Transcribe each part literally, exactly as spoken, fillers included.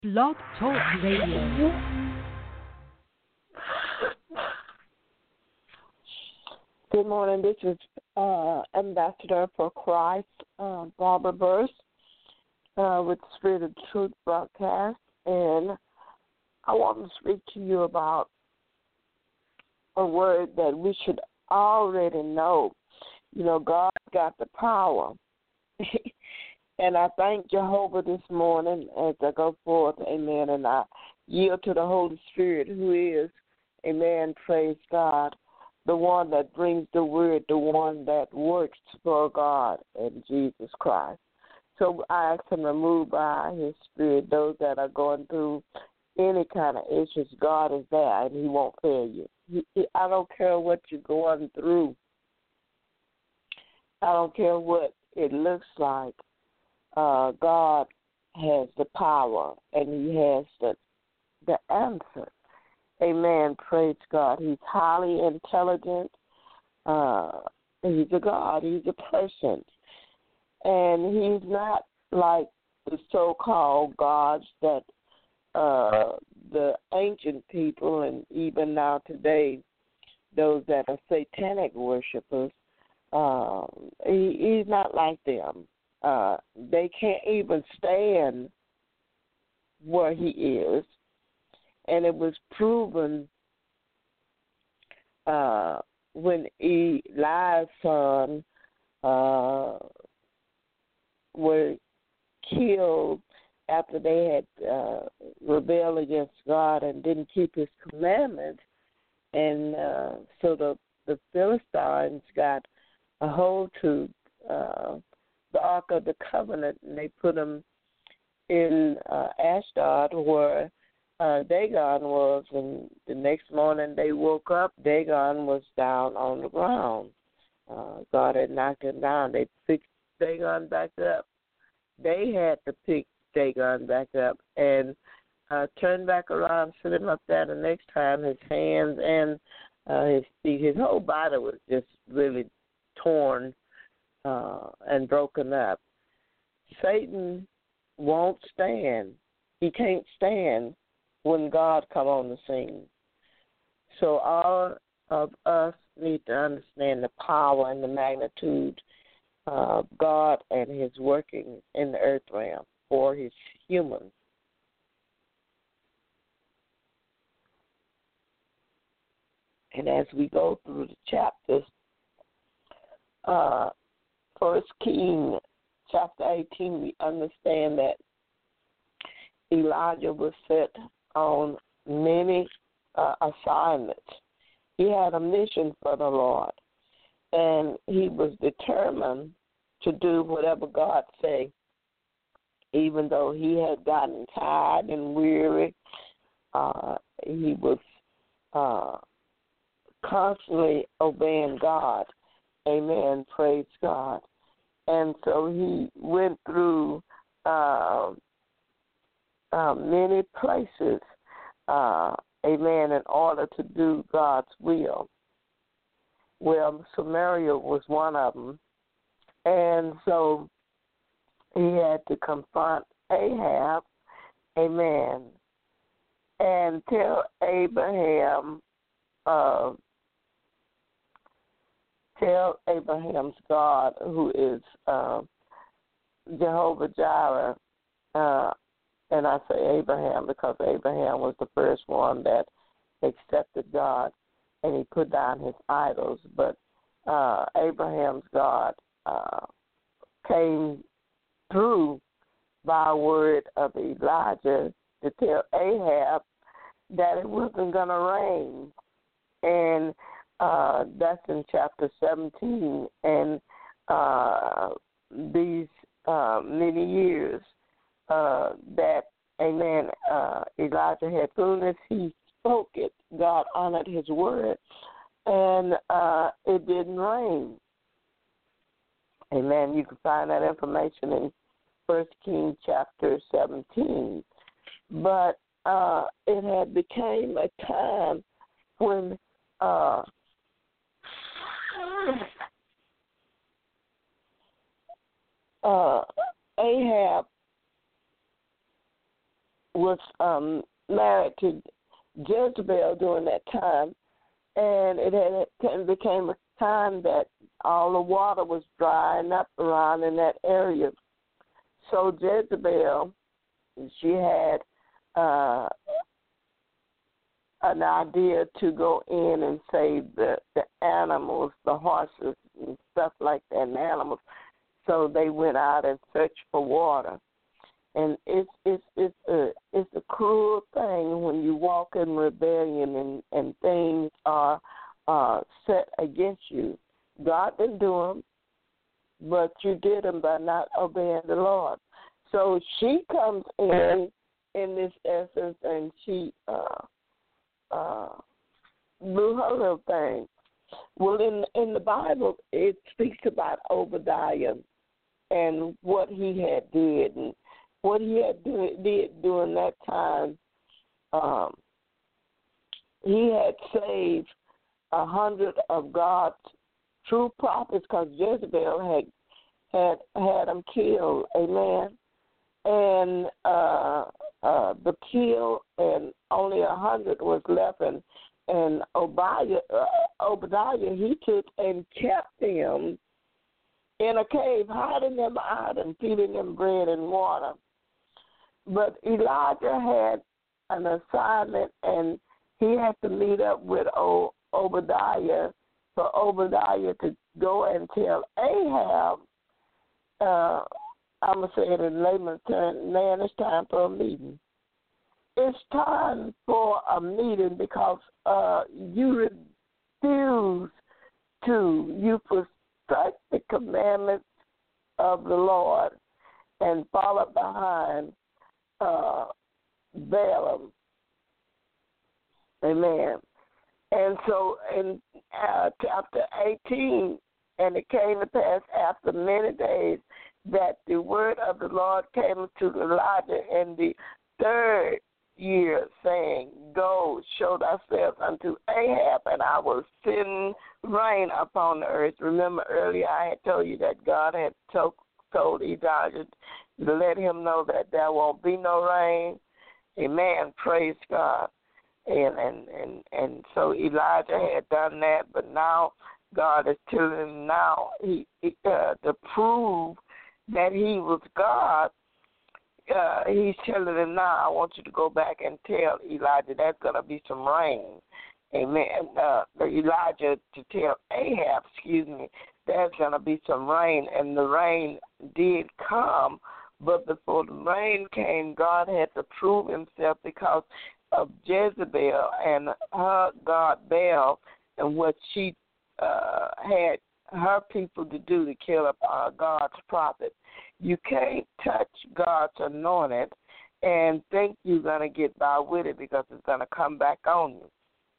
Blog Talk Radio. Good morning. This is uh, Ambassador for Christ, uh, Barbara Burst, uh, with Spirit of Truth broadcast, and I want to speak to you about a word that we should already know. You know, God got the power. And I thank Jehovah this morning as I go forth, amen, and I yield to the Holy Spirit who is, amen, praise God, the one that brings the word, the one that works for God and Jesus Christ. So I ask him to move by his spirit those that are going through any kind of issues. God is there and he won't fail you. He, he, I don't care what you're going through. I don't care what it looks like. Uh, God has the power, and he has the the answer. Amen. Praise God. He's highly intelligent. Uh, he's a God. He's a person. And he's not like the so-called gods that uh, the ancient people, and even now today, those that are satanic worshipers, uh, he, he's not like them. Uh, they can't even stand where he is. And it was proven uh, when Eli's son uh, were killed after they had uh, rebelled against God and didn't keep his commandments. And uh, so the, the Philistines got a hold to uh, the Ark of the Covenant, and they put them in uh, Ashdod where uh, Dagon was, and the next morning they woke up, Dagon was down on the ground. Uh, God had knocked him down. They picked Dagon back up. They had to pick Dagon back up and uh, turn back around, sit him up there the next time. His hands and uh, his feet, his whole body was just really torn Uh, and broken up. Satan won't stand. He can't stand when God come on the scene. So all of us need to understand the power and the magnitude of God and his working in the earth realm for his humans. And as we go through the chapters, uh, First King, chapter eighteen, we understand that Elijah was set on many uh, assignments. He had a mission for the Lord, and he was determined to do whatever God said, even though he had gotten tired and weary. Uh, he was uh, constantly obeying God. Amen. Praise God. And so he went through uh, uh, many places, uh, amen, in order to do God's will. Well, Samaria was one of them. And so he had to confront Ahab, amen, and tell Abraham, uh, tell Abraham's God, who is uh, Jehovah Jireh, uh, and I say Abraham because Abraham was the first one that accepted God, and he put down his idols. But uh, Abraham's God uh, came through by a word of Elijah to tell Ahab that it wasn't going to rain. And Uh, that's in chapter seventeen, and uh, these uh, many years uh, that, amen, uh, Elijah had, soon as he spoke it, God honored his word, and uh, it didn't rain. Amen. You can find that information in First Kings chapter seventeen. But uh, it had became a time when uh, uh, Ahab was um, married to Jezebel during that time, and it had it became a time that all the water was drying up around in that area. So Jezebel, she had uh, an idea to go in and save the, the animals, the horses and stuff like that, and animals. So they went out and searched for water. And it's it's it's a it's a cruel thing when you walk in rebellion and, and things are uh, set against you. God didn't do them, but you did them by not obeying the Lord. So she comes in in this essence, and she uh, uh, blew her little thing. Well, in in the Bible, it speaks about Obadiah and what he had did and what he had do, did during that time. Um, he had saved a hundred of God's true prophets because Jezebel had had had them killed. Amen. And uh, uh, the kill, and only a hundred was left. And and Obadiah, uh, Obadiah, he took and kept them in a cave, hiding them out and feeding them bread and water. But Elijah had an assignment, and he had to meet up with o- Obadiah for Obadiah to go and tell Ahab, uh, I'm going to say it in layman's terms, man, it's time for a meeting. It's time for a meeting because uh, you refuse to, you forsake the commandments of the Lord and follow behind uh, Balaam. Amen. And so in uh, chapter eighteen, and it came to pass after many days that the word of the Lord came to Elijah in the third year, saying, Go, show thyself unto Ahab, and I will send rain upon the earth. Remember earlier I had told you that God had told, told Elijah to let him know that there won't be no rain. Amen. Praise God. And and, and, and so Elijah had done that, but now God is telling him now he, he, uh, to prove that he was God. Uh, he's telling him now, I want you to go back and tell Elijah there's going to be some rain. Amen. Uh, Elijah to tell Ahab, excuse me, there's going to be some rain. And the rain did come, but before the rain came, God had to prove himself because of Jezebel and her god Baal and what she uh, had her people to do to kill up uh, God's prophet. You can't touch God's anointed and think you're going to get by with it because it's going to come back on you.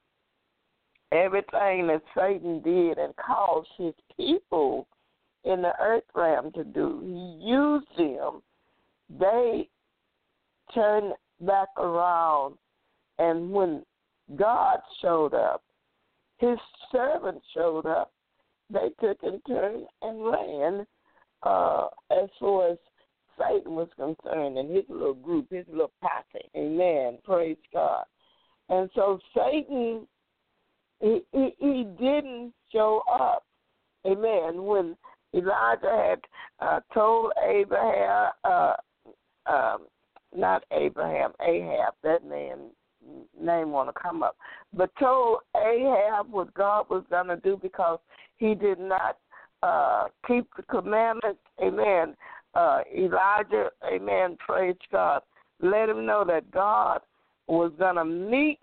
Everything that Satan did and caused his people in the earth realm to do, he used them. They turned back around, and when God showed up, his servant showed up, they took and turned and ran uh, as far as Satan was concerned and his little group, his little posse. Amen. Praise God. And so Satan, he, he, he didn't show up. Amen. When Elijah had uh, told Abraham, uh, um, not Abraham, Ahab, that man name want to come up, but told Ahab what God was going to do because he did not uh, keep the commandments. Amen. Uh, Elijah, amen, praise God, let him know that God was going to meet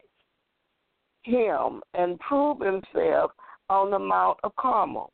him and prove himself on the Mount of Carmel.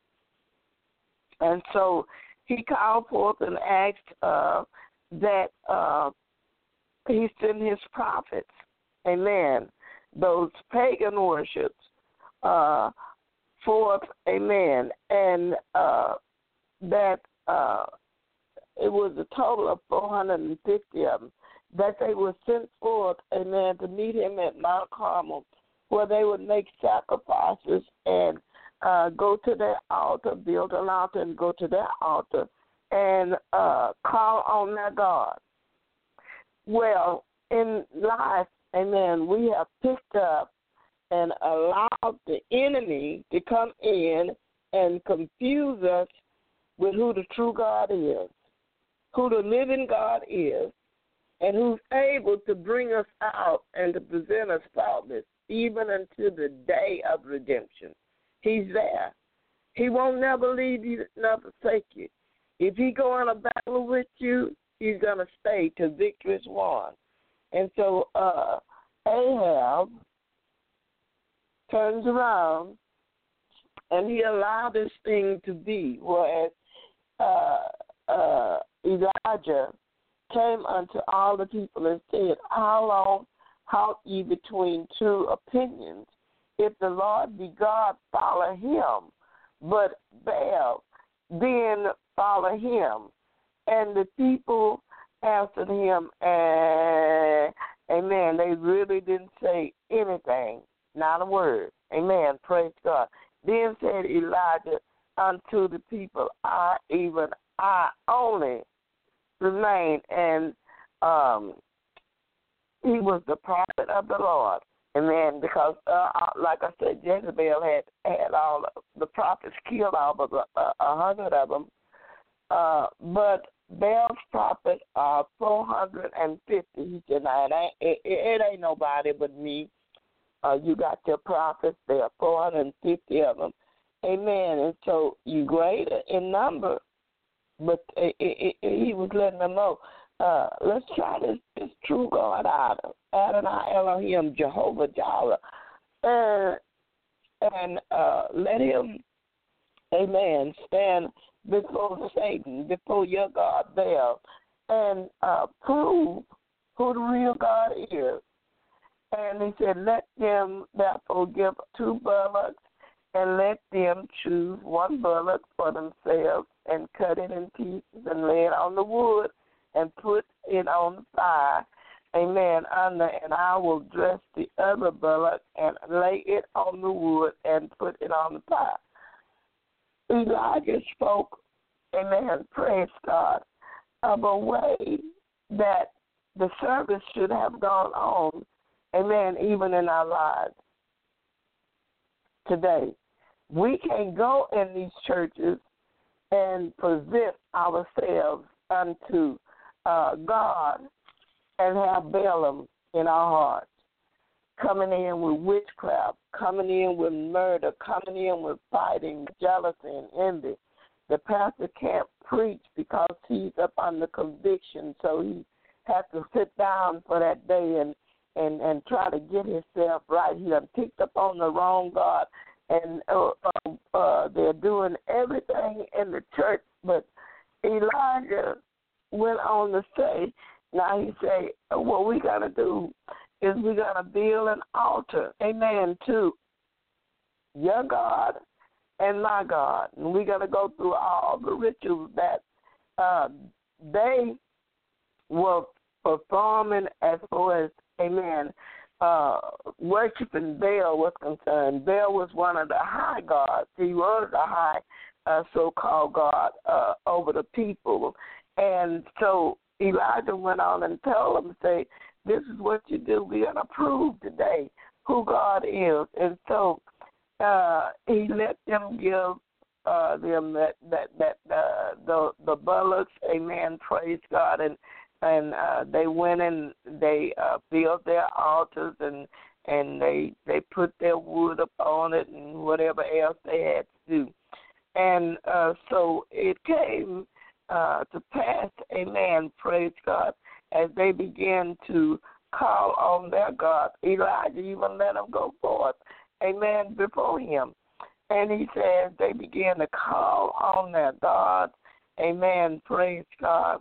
And so he called forth and asked uh, that uh, he send his prophets, amen, those pagan worships uh, forth, amen, and uh, that uh, it was a total of four hundred fifty of them, that they were sent forth, amen, to meet him at Mount Carmel, where they would make sacrifices and uh, go to their altar, build an altar and go to their altar and uh, call on their God. Well, in life, amen, we have picked up and allowed the enemy to come in and confuse us with who the true God is, who the living God is, and who's able to bring us out and to present us faultless even until the day of redemption. He's there. He won't never leave you, never forsake you. If he go in a battle with you, he's going to stay till victory is won. And so uh, Ahab turns around and he allowed this thing to be, whereas uh, uh, Elijah came unto all the people and said, how long halt ye between two opinions? If the Lord be God, follow him, but Baal, then follow him. And the people answered him, and amen, they really didn't say anything, not a word. Amen, praise God. Then said Elijah unto the people, I, even I only remain, and um, he was the prophet of the Lord. Amen, because uh, like I said, Jezebel had, had all the prophets killed, all but a uh, hundred of them. Uh, but Baal's prophets are four hundred fifty. He said, now, it ain't, it, it ain't nobody but me. Uh, you got your prophets. There are four hundred fifty of them. Amen. And so you greater in number, but it, it, it, he was letting them know, uh, let's try this, this true God out of Adonai Elohim, Jehovah Jireh, and, and uh, let him, amen, stand before Satan, before your God Baal, and uh, prove who the real God is. And he said, let them therefore give two bullocks, and let them choose one bullock for themselves, and cut it in pieces, and lay it on the wood, and put it on the fire, amen, under, and I will dress the other bullock, and lay it on the wood, and put it on the fire. Elijah spoke, amen, praise God, of a way that the service should have gone on, amen, even in our lives today. We can't go in these churches and present ourselves unto uh, God and have Balaam in our hearts, coming in with witchcraft, coming in with murder, coming in with fighting, jealousy, and envy. The pastor can't preach because he's up under conviction, so he has to sit down for that day and, and, and try to get himself right. He done picked up on the wrong God, and uh, uh, uh, they're doing everything in the church. But Elijah went on to say, now he say, what we got to do is we got to build an altar, amen, to your God and my God. And we got to go through all the rituals that uh, they were performing as far as, amen, uh, worshiping Baal was concerned. Baal was one of the high gods. He was a high uh, so-called God uh, over the people. And so Elijah went on and told them, say, this is what you do. We're going to prove today who God is. And so uh, he let them give uh, them that, that, that uh, the, the bullocks, amen, praise God, and and uh, they went and they uh, built their altars and and they they put their wood up on it and whatever else they had to do. And uh, so it came uh, to pass, amen, praise God, as they began to call on their God. Elijah even let them go forth, amen, before him. And he says they began to call on their God, amen, praise God.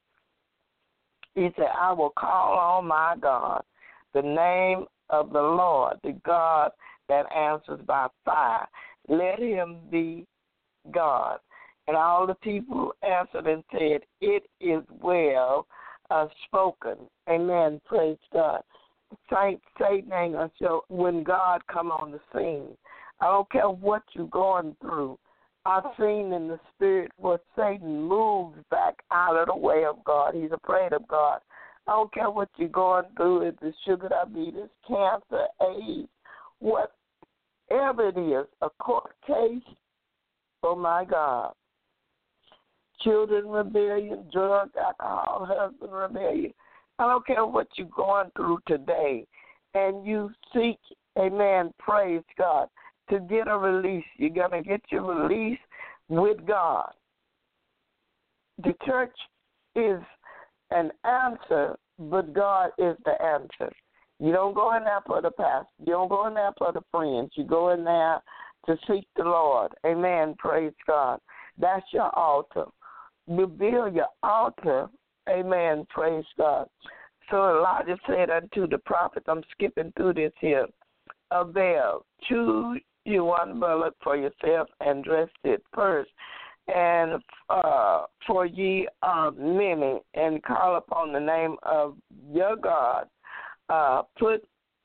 He said, I will call on my God, the name of the Lord, the God that answers by fire. Let him be God. And all the people answered and said, it is well uh, spoken. Amen. Praise God. Saint Satan ain't gonna show when God come on the scene. I don't care what you're going through. I've seen in the spirit where Satan moves back out of the way of God. He's afraid of God. I don't care what you're going through, if it's sugar diabetes, cancer, AIDS, whatever it is, a court case, oh, my God. Children rebellion, drug, alcohol, husband rebellion. I don't care what you're going through today. And you seek, amen, praise God, to get a release. You're going to get your release with God. The church is an answer, but God is the answer. You don't go in there for the pastor. You don't go in there for the friends. You go in there to seek the Lord. Amen, praise God. That's your altar. You build your altar. Amen, praise God. So Elijah said unto the prophet, I'm skipping through this here, Abel, choose you one bullock for yourself and dress it first, and uh, for ye are many, and call upon the name of your God. Uh, put,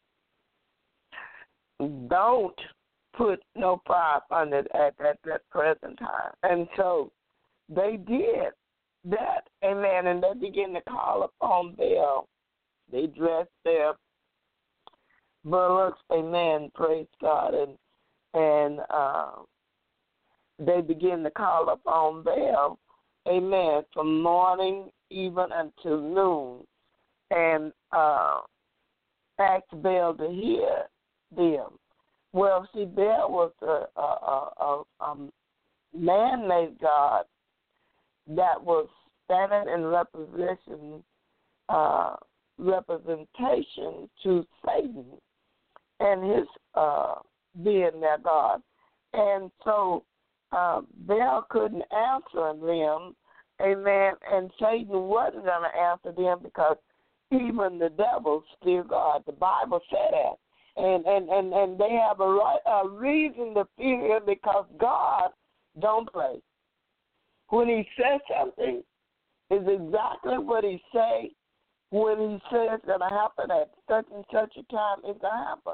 don't put no fire under it at, at that present time. And so they did that, amen, and they began to call upon Baal. They dressed their bullocks, amen, praise God, and and uh, they began to call upon Baal, amen, from morning even until noon, and uh, asked Baal to hear them. Well, see, Baal was a, a, a, a, a man-made god that was standing in representation, uh, representation to Satan and his uh, being their God. And so uh, Baal couldn't answer them, amen, and Satan wasn't going to answer them because even the devils fear God. The Bible said that. And, and, and, and they have a, right, a reason to fear him because God don't play. When he says something, is exactly what he say. When he says it's going to happen at such and such a time, it's going to happen.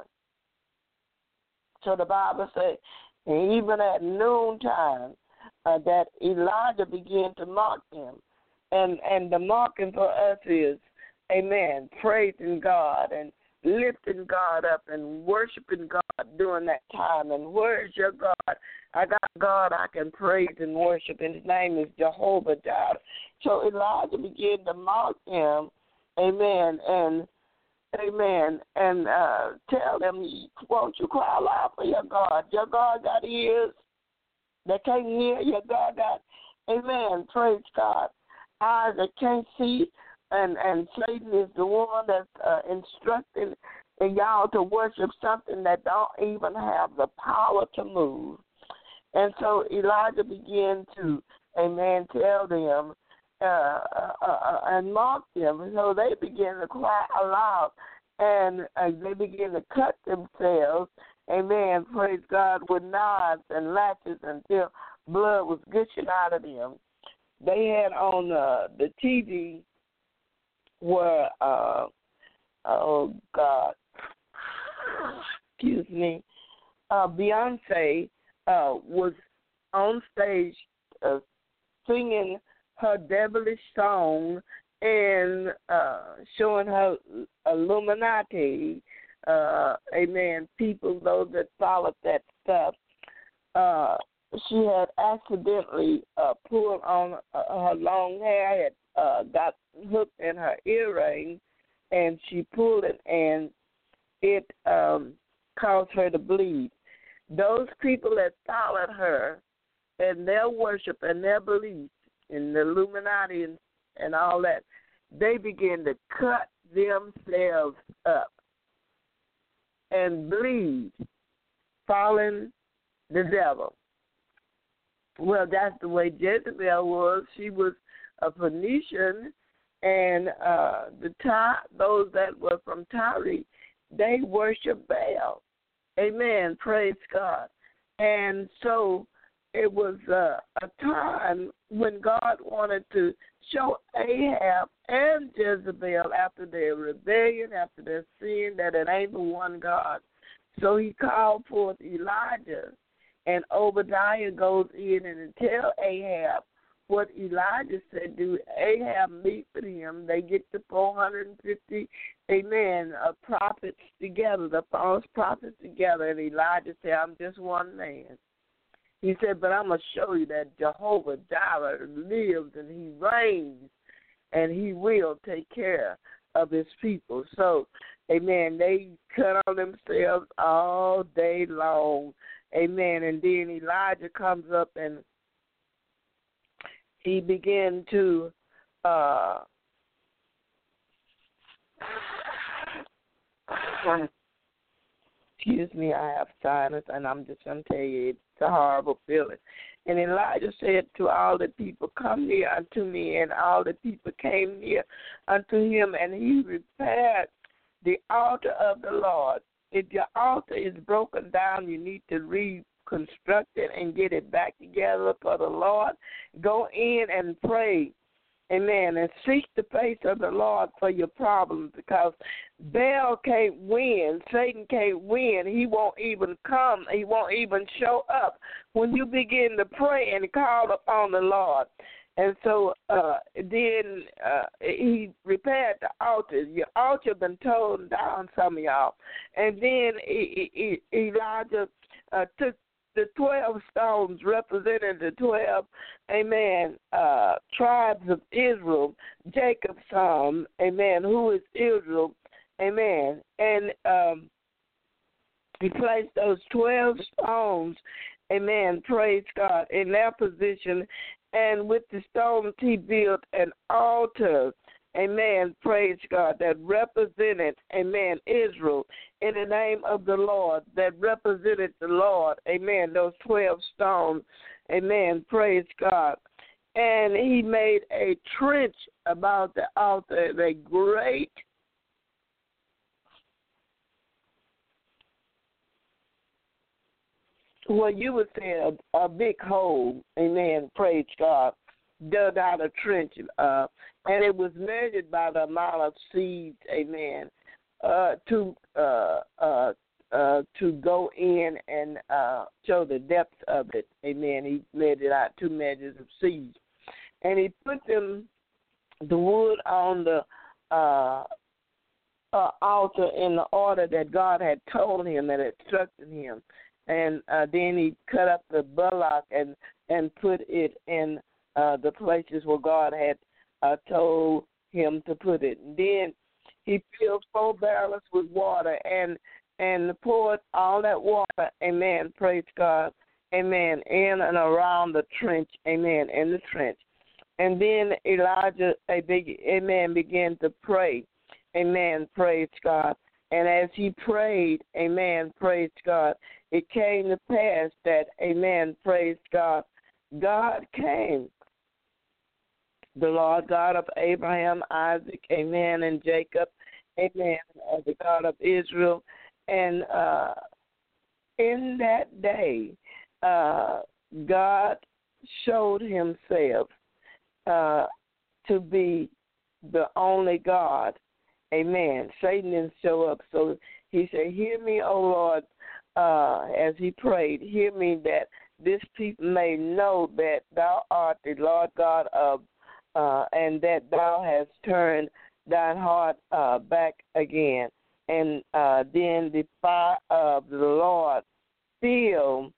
So the Bible says, and even at noontime, uh, that Elijah began to mock them. And, and the mocking for us is, amen, praising God and lifting God up and worshiping God during that time. And where's your God? I got God I can praise and worship, and his name is Jehovah Jireh. So Elijah began to mock them, amen, and amen, and uh, tell them, won't you cry aloud for your God? Your God got ears that can't hear. Your God got, amen, praise God, eyes that can't see. And and Satan is the one that's uh, instructing y'all to worship something that don't even have the power to move. And so Elijah began to, amen, tell them uh, uh, uh, and mock them. And so they began to cry aloud, and uh, they began to cut themselves, amen, praise God, with knives and lashes until blood was gushing out of them. They had on uh, the T V were, uh, oh, God, excuse me, uh, Beyonce uh, was on stage uh, singing her devilish song and uh, showing her Illuminati, uh, amen, people, those that followed that stuff. Uh, she had accidentally uh, pulled on uh, her long hair, had uh, got hooked in her earring, and she pulled it, and it um, caused her to bleed. Those people that followed her and their worship and their belief in the Illuminati and, and all that, they began to cut themselves up and bleed, following the devil. Well, that's the way Jezebel was. She was a Phoenician, and uh, the Ty- those that were from Tyre, they worship Baal. Amen. Praise God. And so it was uh, a time when God wanted to show Ahab and Jezebel after their rebellion, after their sin, that it ain't but one God. So he called forth Elijah, and Obadiah goes in and tell Ahab what Elijah said, do Ahab meet with him. They get the four hundred fifty, amen, uh, prophets together, the false prophets together. And Elijah said, I'm just one man. He said, but I'm going to show you that Jehovah Jireh lives and he reigns and he will take care of his people. So, amen, they cut on themselves all day long. Amen. And then Elijah comes up and he began to uh, excuse me, I have sinus, and I'm just going to tell you, it's a horrible feeling. And Elijah said to all the people, come near unto me, and all the people came near unto him, and he repaired the altar of the Lord. If your altar is broken down, you need to reconstruct it and get it back together for the Lord. Go in and pray. Amen. And seek the face of the Lord for your problems, because Baal can't win. Satan can't win. He won't even come. He won't even show up when you begin to pray and call upon the Lord. And so uh, then uh, he repaired the altar. Your altar been torn down, some of y'all. And then he, he, Elijah uh, took the twelve stones representing the twelve, amen, uh, tribes of Israel, Jacob's son, amen, who is Israel, amen. And um, he placed those twelve stones, amen, praise God, in their position. And with the stones he built an altar, amen, praise God, that represented, amen, Israel in the name of the Lord, that represented the Lord, amen, those twelve stones, amen, praise God. And he made a trench about the altar, a great well, you would say a, a big hole, amen, praise God, dug out a trench, uh, and it was measured by the amount of seeds, amen, uh, to uh, uh, uh, to go in and uh, show the depth of it, amen. He measured out two measures of seeds, and he put them, the wood on the uh, uh, altar in the order that God had told him, that instructed him. And uh, then he cut up the bullock and, and put it in uh, the places where God had uh, told him to put it. And then he filled four barrels with water and and poured all that water, amen, praise God, amen, in and around the trench, amen, in the trench. And then Elijah, amen, began to pray, amen, praise God. And as he prayed, amen, praise God, it came to pass that, amen, praise God, God came, the Lord God of Abraham, Isaac, amen, and Jacob, amen, uh, the God of Israel. And uh, in that day, uh, God showed himself uh, to be the only God. Amen. Satan didn't show up. So he said, hear me, O Lord, uh, as he prayed, hear me that this people may know that thou art the Lord God of, uh, and that thou hast turned thine heart uh, back again. And uh, then the fire of the Lord filled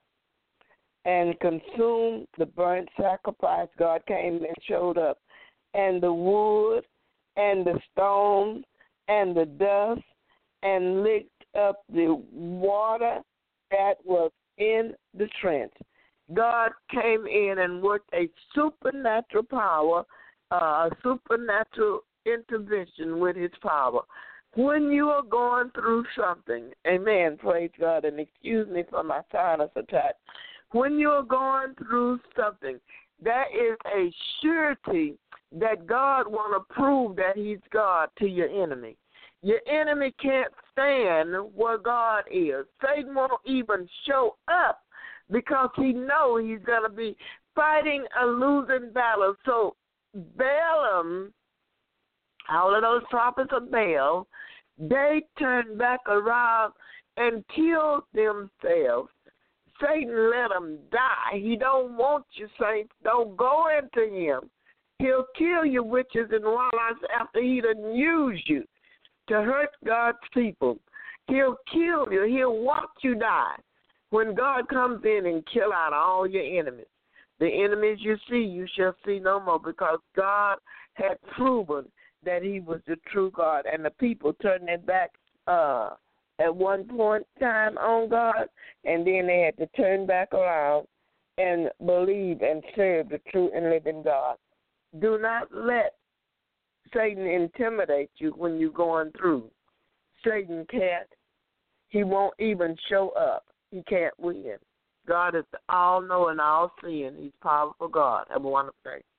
and consumed the burnt sacrifice. God came and showed up. And the wood and the stone and the dust and licked up the water that was in the trench. God came in and worked a supernatural power, uh, a supernatural intervention with his power. When you are going through something, amen, praise God, and excuse me for my sinus attack. When you are going through something, that is a surety that God want to prove that he's God to your enemy. Your enemy can't stand where God is. Satan won't even show up because he knows he's going to be fighting a losing battle. So Balaam, all of those prophets of Baal, they turned back around and killed themselves Satan, let him die. He don't want you, saints. Don't go into him. He'll kill you, witches and warlocks, after he done used you to hurt God's people. He'll kill you. He'll watch you die when God comes in and kill out all your enemies. The enemies you see, you shall see no more, because God had proven that he was the true God, and the people turned their back uh, at one point in time on God, and then they had to turn back around and believe and serve the true and living God. Do not let Satan intimidate you when you're going through. Satan can't. He won't even show up. He can't win. God is the all-knowing, all-seeing. He's powerful God. Have a wonderful day.